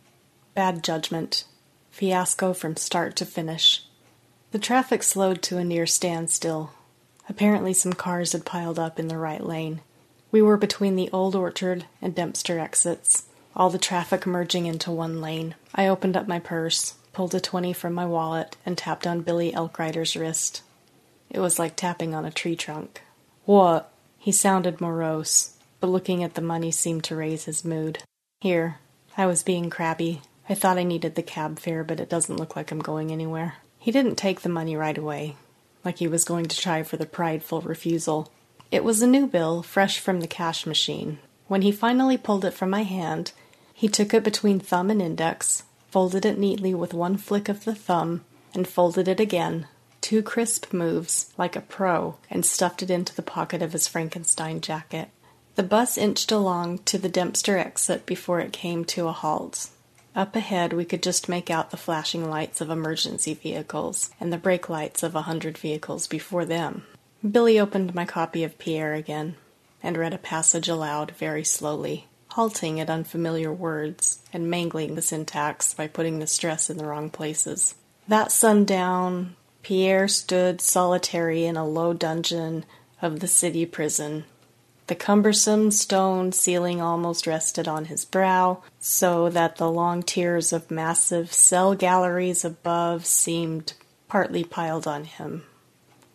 Bad judgment. Fiasco from start to finish. The traffic slowed to a near standstill. Apparently some cars had piled up in the right lane. We were between the Old Orchard and Dempster exits, all the traffic merging into one lane. I opened up my purse, pulled a twenty from my wallet, and tapped on Billy Elkrider's wrist. It was like tapping on a tree trunk. What? He sounded morose, but looking at the money seemed to raise his mood. Here. I was being crabby. I thought I needed the cab fare, but it doesn't look like I'm going anywhere. He didn't take the money right away, like he was going to try for the prideful refusal. It was a new bill, fresh from the cash machine. When he finally pulled it from my hand, he took it between thumb and index, folded it neatly with one flick of the thumb, and folded it again, two crisp moves, like a pro, and stuffed it into the pocket of his Frankenstein jacket. The bus inched along to the Dempster exit before it came to a halt. Up ahead we could just make out the flashing lights of emergency vehicles, and the brake lights of a hundred vehicles before them. Billy opened my copy of Pierre again, and read a passage aloud very slowly, halting at unfamiliar words, and mangling the syntax by putting the stress in the wrong places. That sundown, Pierre stood solitary in a low dungeon of the city prison. The cumbersome stone ceiling almost rested on his brow, so that the long tiers of massive cell galleries above seemed partly piled on him.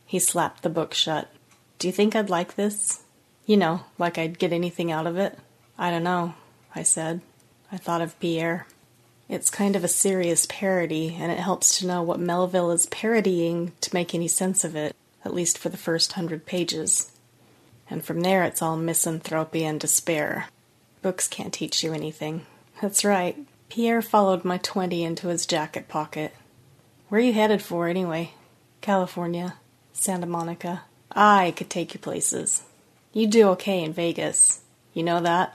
He slapped the book shut. Do you think I'd like this? You know, like I'd get anything out of it? I don't know, I said. I thought of Pierre. It's kind of a serious parody, and it helps to know what Melville is parodying to make any sense of it, at least for the first hundred pages. And from there it's all misanthropy and despair. Books can't teach you anything. That's right. Pierre followed my twenty into his jacket pocket. Where are you headed for, anyway? California. Santa Monica. I could take you places. You'd do okay in Vegas. You know that?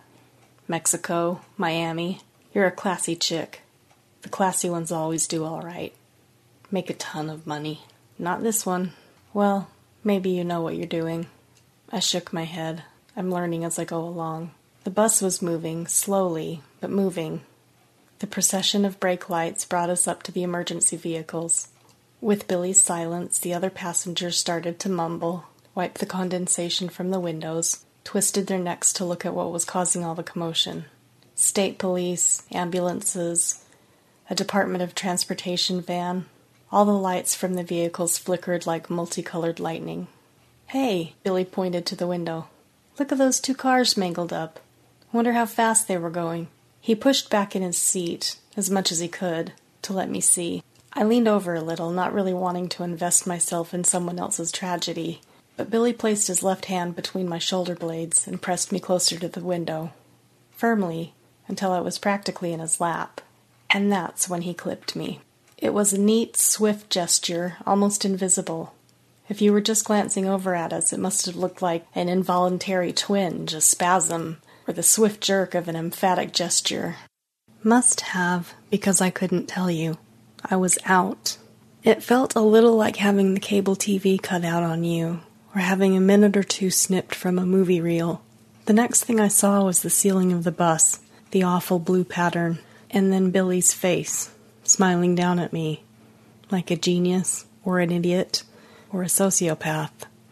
Mexico, Miami. You're a classy chick. The classy ones always do all right. Make a ton of money. Not this one. Well, maybe you know what you're doing. I shook my head. I'm learning as I go along. The bus was moving, slowly, but moving. The procession of brake lights brought us up to the emergency vehicles. With Billy's silence, the other passengers started to mumble, wiped the condensation from the windows, twisted their necks to look at what was causing all the commotion. State police, ambulances, a Department of Transportation van. All the lights from the vehicles flickered like multicolored lightning. Hey, Billy pointed to the window. Look at those two cars mangled up. Wonder how fast they were going. He pushed back in his seat, as much as he could, to let me see. I leaned over a little, not really wanting to invest myself in someone else's tragedy, but Billy placed his left hand between my shoulder blades and pressed me closer to the window. Firmly, until I was practically in his lap. And that's when he clipped me. It was a neat, swift gesture, almost invisible. If you were just glancing over at us, it must have looked like an involuntary twinge, a spasm, or the swift jerk of an emphatic gesture. Must have, because I couldn't tell you. I was out. It felt a little like having the cable T V cut out on you, or having a minute or two snipped from a movie reel. The next thing I saw was the ceiling of the bus, the awful blue pattern, and then Billy's face, smiling down at me, like a genius, or an idiot, or a sociopath.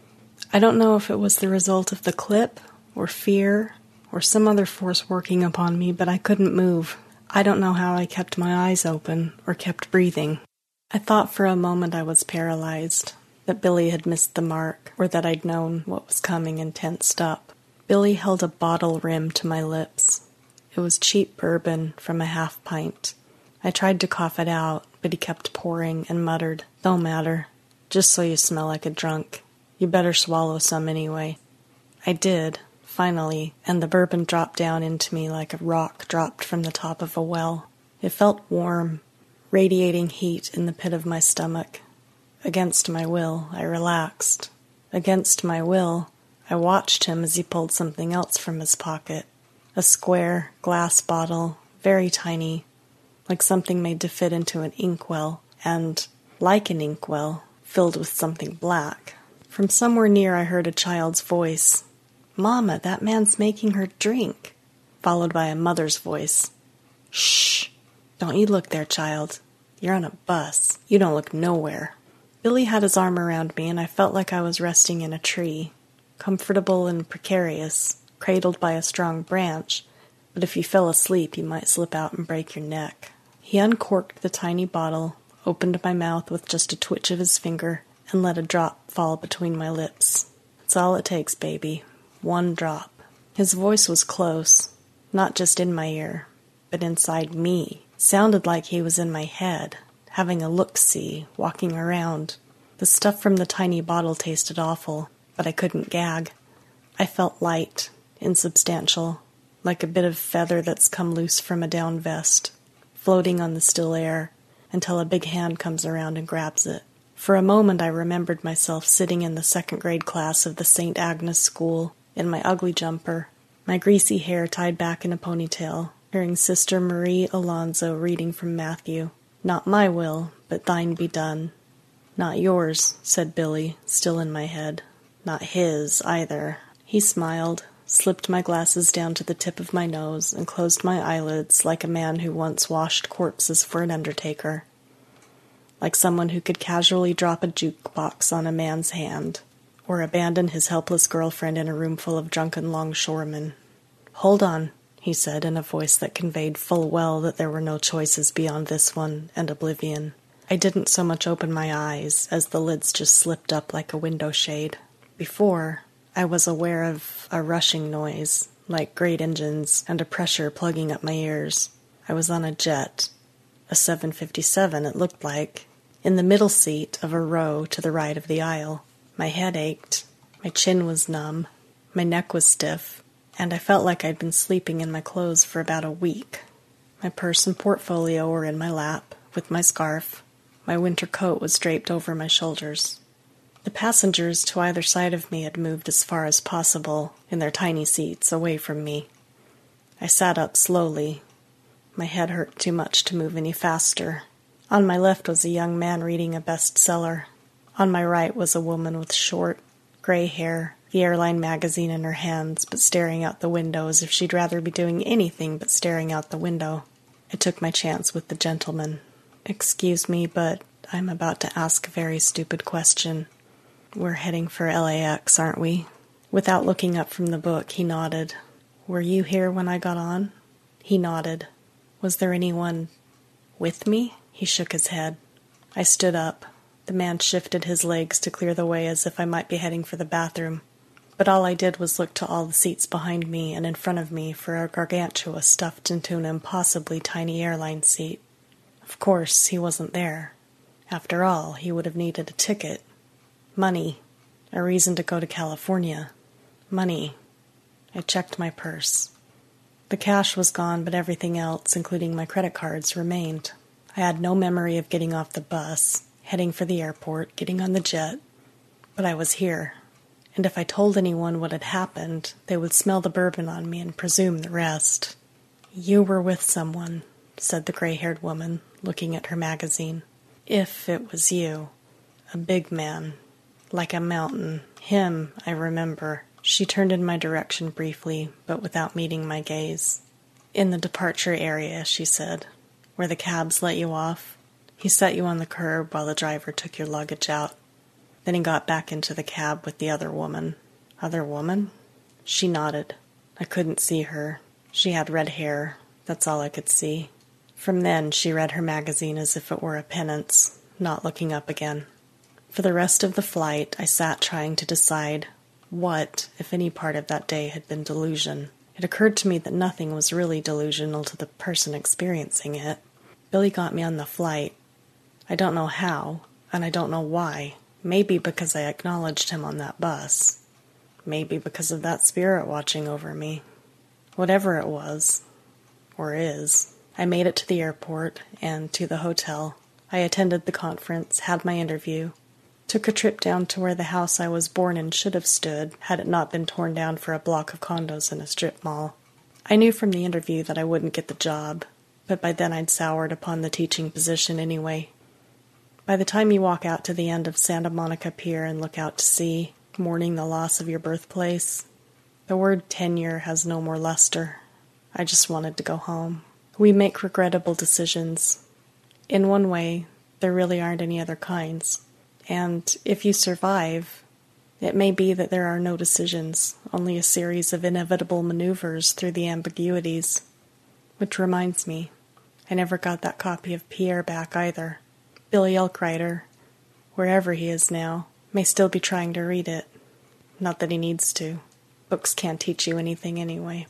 I don't know if it was the result of the clip, or fear, or some other force working upon me, but I couldn't move. I don't know how I kept my eyes open, or kept breathing. I thought for a moment I was paralyzed, that Billy had missed the mark, or that I'd known what was coming and tensed up. Billy held a bottle rim to my lips. It was cheap bourbon from a half pint. I tried to cough it out, but he kept pouring and muttered, "Don't matter. Just so you smell like a drunk. You better swallow some anyway." I did, finally, and the bourbon dropped down into me like a rock dropped from the top of a well. It felt warm, radiating heat in the pit of my stomach. Against my will, I relaxed. Against my will, I watched him as he pulled something else from his pocket. A square, glass bottle, very tiny, like something made to fit into an inkwell, and, like an inkwell, filled with something black. From somewhere near I heard a child's voice. "Mama, that man's making her drink," followed by a mother's voice. "Shh! Don't you look there, child. You're on a bus. You don't look nowhere." Billy had his arm around me, and I felt like I was resting in a tree, comfortable and precarious, cradled by a strong branch, but if you fell asleep you might slip out and break your neck. He uncorked the tiny bottle, opened my mouth with just a twitch of his finger, and let a drop fall between my lips. "That's all it takes, baby. One drop." His voice was close, not just in my ear, but inside me. Sounded like he was in my head, having a look-see, walking around. The stuff from the tiny bottle tasted awful, but I couldn't gag. I felt light, insubstantial, like a bit of feather that's come loose from a down vest, floating on the still air, until a big hand comes around and grabs it. For a moment I remembered myself sitting in the second grade class of the Saint Agnes School, in my ugly jumper, my greasy hair tied back in a ponytail, hearing Sister Marie Alonzo reading from Matthew. "Not my will, but thine be done." "Not yours," said Billy, still in my head. "Not his, either." He smiled, slipped my glasses down to the tip of my nose, and closed my eyelids like a man who once washed corpses for an undertaker. Like someone who could casually drop a jukebox on a man's hand, or abandon his helpless girlfriend in a room full of drunken longshoremen. "Hold on," he said in a voice that conveyed full well that there were no choices beyond this one and oblivion. I didn't so much open my eyes as the lids just slipped up like a window shade. Before, I was aware of a rushing noise, like great engines, and a pressure plugging up my ears. I was on a jet, a seven fifty-seven it looked like, in the middle seat of a row to the right of the aisle. My head ached, my chin was numb, my neck was stiff, and I felt like I'd been sleeping in my clothes for about a week. My purse and portfolio were in my lap, with my scarf. My winter coat was draped over my shoulders. The passengers to either side of me had moved as far as possible in their tiny seats away from me. I sat up slowly. My head hurt too much to move any faster. On my left was a young man reading a bestseller. On my right was a woman with short, gray hair, the airline magazine in her hands, but staring out the window as if she'd rather be doing anything but staring out the window. I took my chance with the gentleman. "Excuse me, but I'm about to ask a very stupid question. We're heading for L A X, aren't we?" Without looking up from the book, he nodded. "Were you here when I got on?" He nodded. "Was there anyone with me?" He shook his head. I stood up. The man shifted his legs to clear the way as if I might be heading for the bathroom. But all I did was look to all the seats behind me and in front of me for a gargantua stuffed into an impossibly tiny airline seat. Of course, he wasn't there. After all, he would have needed a ticket. Money. A reason to go to California. Money. I checked my purse. The cash was gone, but everything else, including my credit cards, remained. I had no memory of getting off the bus, heading for the airport, getting on the jet. But I was here. And if I told anyone what had happened, they would smell the bourbon on me and presume the rest. "You were with someone," said the gray-haired woman, looking at her magazine. "If it was you. A big man. Like a mountain. Him, I remember." She turned in my direction briefly, but without meeting my gaze. "In the departure area," she said. "Where the cabs let you off. He set you on the curb while the driver took your luggage out. Then he got back into the cab with the other woman." "Other woman?" She nodded. I couldn't see her. She had red hair. That's all I could see. From then, she read her magazine as if it were a penance, not looking up again. For the rest of the flight, I sat trying to decide what, if any part of that day had been delusion. It occurred to me that nothing was really delusional to the person experiencing it. Billy got me on the flight. I don't know how, and I don't know why. Maybe because I acknowledged him on that bus. Maybe because of that spirit watching over me. Whatever it was, or is, I made it to the airport and to the hotel. I attended the conference, had my interview, took a trip down to where the house I was born in should have stood had it not been torn down for a block of condos in a strip mall. I knew from the interview that I wouldn't get the job, but by then I'd soured upon the teaching position anyway. By the time you walk out to the end of Santa Monica Pier and look out to sea, mourning the loss of your birthplace, the word tenure has no more luster. I just wanted to go home. We make regrettable decisions. In one way, there really aren't any other kinds. And if you survive, it may be that there are no decisions, only a series of inevitable maneuvers through the ambiguities. Which reminds me, I never got that copy of Pierre back either. Billy Elkrider, wherever he is now, may still be trying to read it. Not that he needs to. Books can't teach you anything anyway.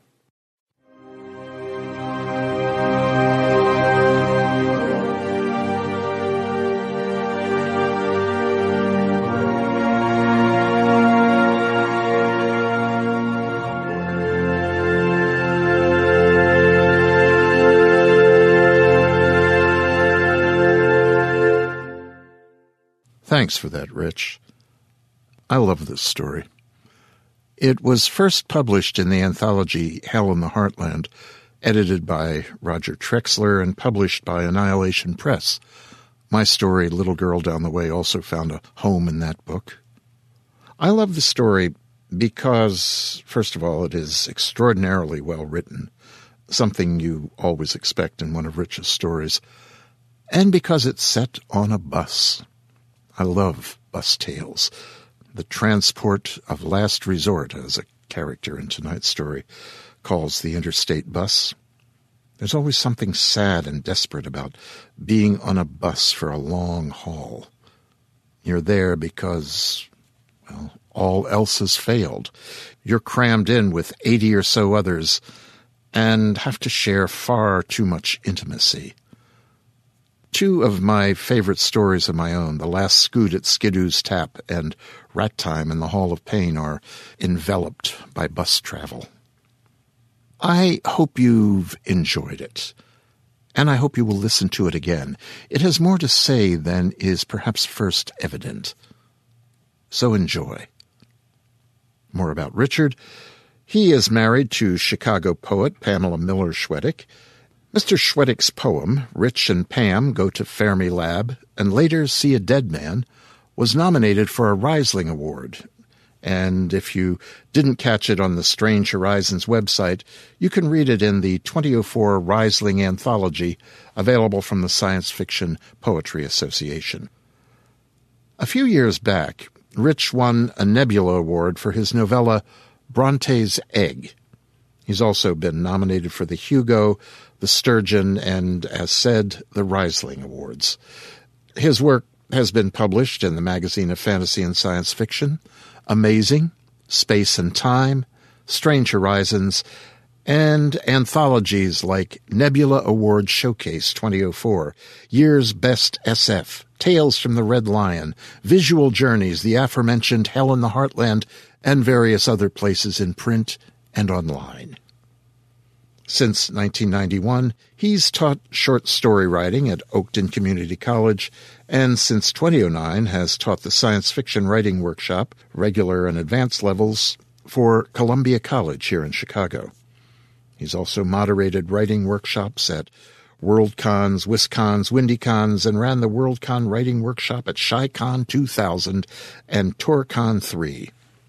Thanks for that, Rich. I love this story. It was first published in the anthology Hell in the Heartland, edited by Roger Trexler and published by Annihilation Press. My story, Little Girl Down the Way, also found a home in that book. I love the story because, first of all, it is extraordinarily well written, something you always expect in one of Rich's stories, and because it's set on a bus. I love bus tales. The transport of last resort, as a character in tonight's story calls the interstate bus. There's always something sad and desperate about being on a bus for a long haul. You're there because, well, all else has failed. You're crammed in with eighty or so others and have to share far too much intimacy. Two of my favorite stories of my own, The Last Scoot at Skidoo's Tap and Rat Time in the Hall of Pain, are enveloped by bus travel. I hope you've enjoyed it, and I hope you will listen to it again. It has more to say than is perhaps first evident. So enjoy. More about Richard. He is married to Chicago poet Pamela Miller Schwedek. Mister Schwedek's poem, Rich and Pam Go to Fermilab and Later See a Dead Man, was nominated for a Rising Award. And if you didn't catch it on the Strange Horizons website, you can read it in the twenty oh four Rising Anthology, available from the Science Fiction Poetry Association. A few years back, Rich won a Nebula Award for his novella Bronte's Egg. He's also been nominated for the Hugo, the Sturgeon, and, as said, the Rising Awards. His work has been published in the Magazine of Fantasy and Science Fiction, Amazing, Space and Time, Strange Horizons, and anthologies like Nebula Award Showcase twenty oh four, Year's Best S F, Tales from the Red Lion, Visual Journeys, the aforementioned Hell in the Heartland, and various other places in print and online. Since nineteen ninety-one, he's taught short story writing at Oakton Community College, and since twenty oh nine has taught the science fiction writing workshop, regular and advanced levels, for Columbia College here in Chicago. He's also moderated writing workshops at WorldCons, WisCons, WindyCons, and ran the WorldCon writing workshop at ShyCon two thousand and TourCon three.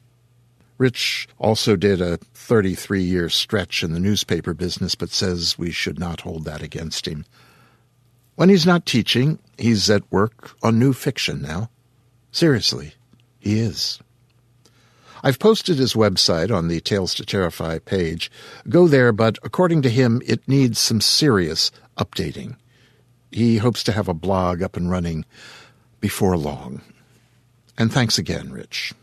Rich also did a thirty-three-year stretch in the newspaper business, but says we should not hold that against him. When he's not teaching, he's at work on new fiction now. Seriously, he is. I've posted his website on the Tales to Terrify page. Go there, but according to him, it needs some serious updating. He hopes to have a blog up and running before long. And thanks again, Rich.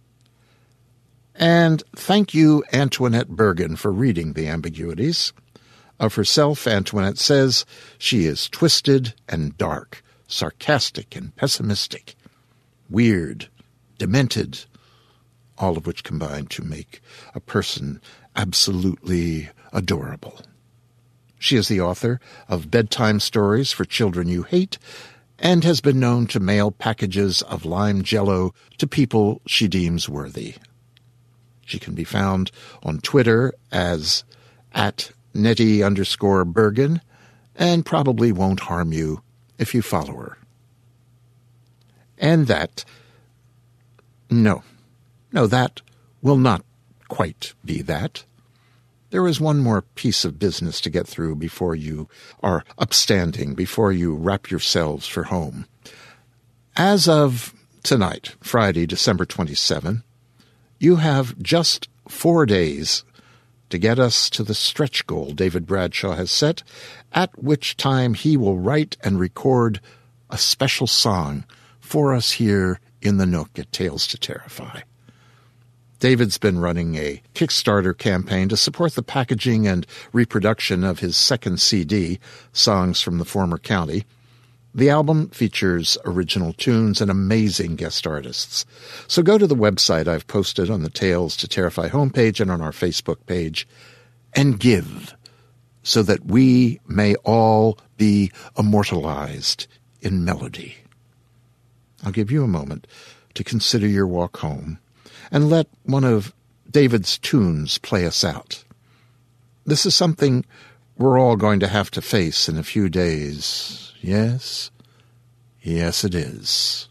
And thank you, Antoinette Bergen, for reading The Ambiguities. Of herself, Antoinette says she is twisted and dark, sarcastic and pessimistic, weird, demented, all of which combine to make a person absolutely adorable. She is the author of Bedtime Stories for Children You Hate and has been known to mail packages of lime jello to people she deems worthy. She can be found on Twitter as at Nettie underscore Bergen, and probably won't harm you if you follow her. And that, no, no, that will not quite be that. There is one more piece of business to get through before you are upstanding, before you wrap yourselves for home. As of tonight, Friday, December twenty-seventh, you have just four days to get us to the stretch goal David Bradshaw has set, at which time he will write and record a special song for us here in the Nook at Tales to Terrify. David's been running a Kickstarter campaign to support the packaging and reproduction of his second C D, Songs from the Former County. The album features original tunes and amazing guest artists. So go to the website I've posted on the Tales to Terrify homepage and on our Facebook page and give so that we may all be immortalized in melody. I'll give you a moment to consider your walk home and let one of David's tunes play us out. This is something we're all going to have to face in a few days. Yes, yes it is.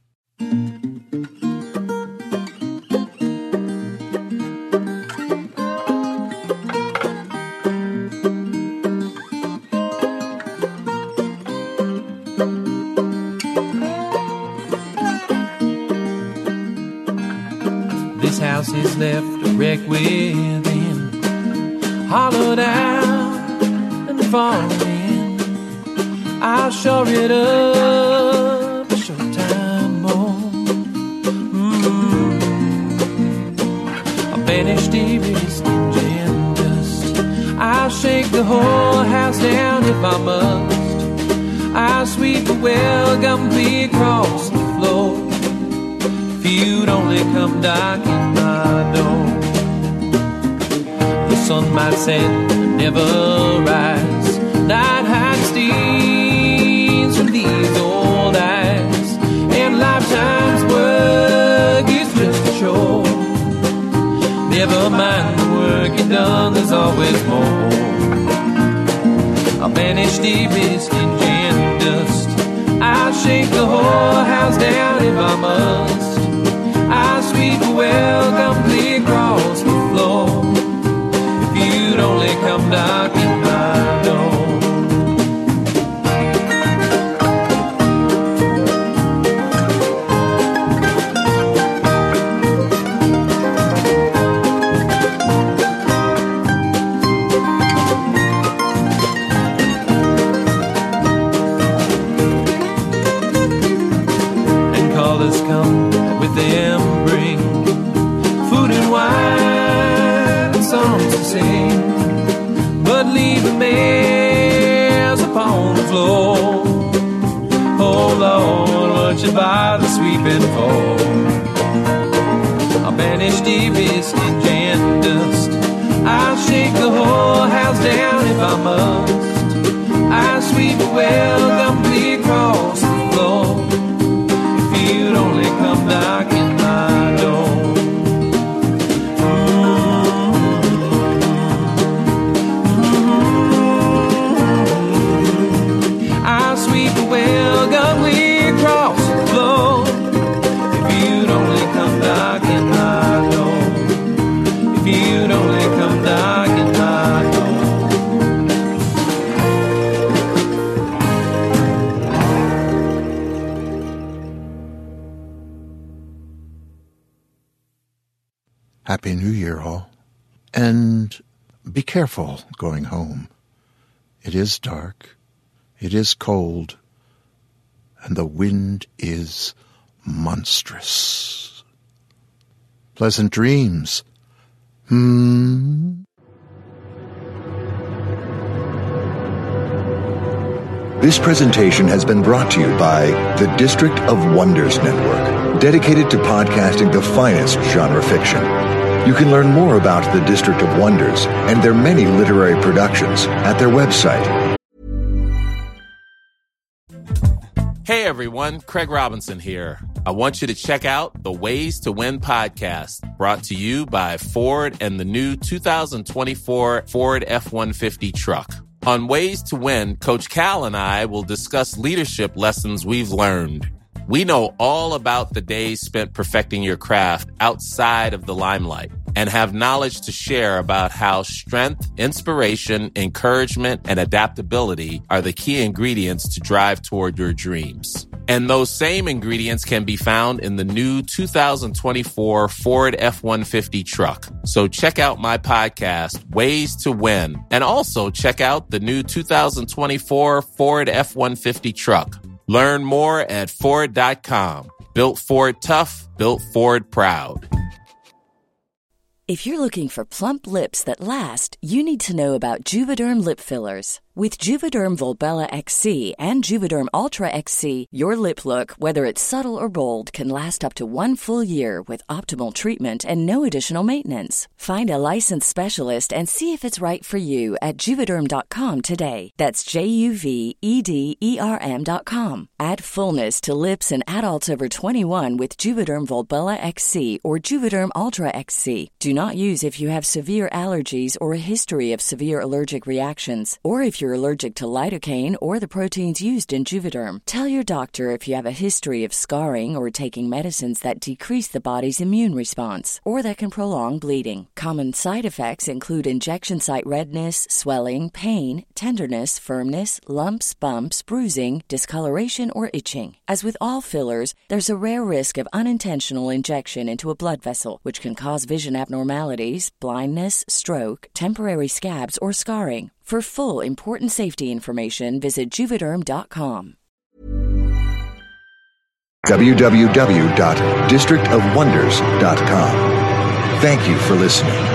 This house is left a wreck within, hollowed out and falling. I'll shore it up a short time more. Mm-hmm. I'll banish the risk and dust. I'll shake the whole house down if I must. I'll sweep the welcome clear across the floor. If you'd only come knocking my door. The sun might set, never rise. Night hide stains from these old eyes. And lifetime's work is just a chore. Never mind the work you've done, there's always more. I'll banish the risk and jam dust. I'll shake the whole house down if I must. I'll sweep a welcome clear across the floor. If you'd only come knocking my door. Come with them, bring food and wine and songs to sing, but leave a mess upon the floor. Oh Lord, what you bother sweeping for? I'll banish the risk and jam dust. I'll shake the whole house down if I must. I'll sweep a welcome clear across the floor. You'd only come knocking my door. Mm-hmm. I'll sweep the welcome clear across the floor. If you'd only come knocking my door. If you'd only come knocking my door. Happy New Year, all. And be careful going home. It is dark, it is cold, and the wind is monstrous. Pleasant dreams. Hmm. This presentation has been brought to you by the District of Wonders Network, dedicated to podcasting the finest genre fiction. You can learn more about the District of Wonders and their many literary productions at their website. Hey everyone, Craig Robinson here. I want you to check out the Ways to Win podcast, brought to you by Ford and the new two thousand twenty-four Ford F one fifty truck. On Ways to Win, Coach Cal and I will discuss leadership lessons we've learned. We know all about the days spent perfecting your craft outside of the limelight and have knowledge to share about how strength, inspiration, encouragement, and adaptability are the key ingredients to drive toward your dreams. And those same ingredients can be found in the new two thousand twenty-four Ford F one fifty truck. So check out my podcast, Ways to Win, and also check out the new two thousand twenty-four Ford F one fifty truck. Learn more at Ford dot com. Built Ford tough, built Ford proud. If you're looking for plump lips that last, you need to know about Juvederm lip fillers. With Juvederm Volbella X C and Juvederm Ultra X C, your lip look, whether it's subtle or bold, can last up to one full year with optimal treatment and no additional maintenance. Find a licensed specialist and see if it's right for you at Juvederm dot com today. That's J U V E D E R M dot com. Add fullness to lips in adults over twenty-one with Juvederm Volbella X C or Juvederm Ultra X C. Do not use if you have severe allergies or a history of severe allergic reactions, or if you're allergic to lidocaine or the proteins used in Juvederm. Tell your doctor if you have a history of scarring or taking medicines that decrease the body's immune response or that can prolong bleeding. Common side effects include injection site redness, swelling, pain, tenderness, firmness, lumps, bumps, bruising, discoloration, or itching. As with all fillers, there's a rare risk of unintentional injection into a blood vessel, which can cause vision abnormalities, blindness, stroke, temporary scabs, or scarring. For full important safety information, visit Juvederm dot com. w w w dot district of wonders dot com. Thank you for listening.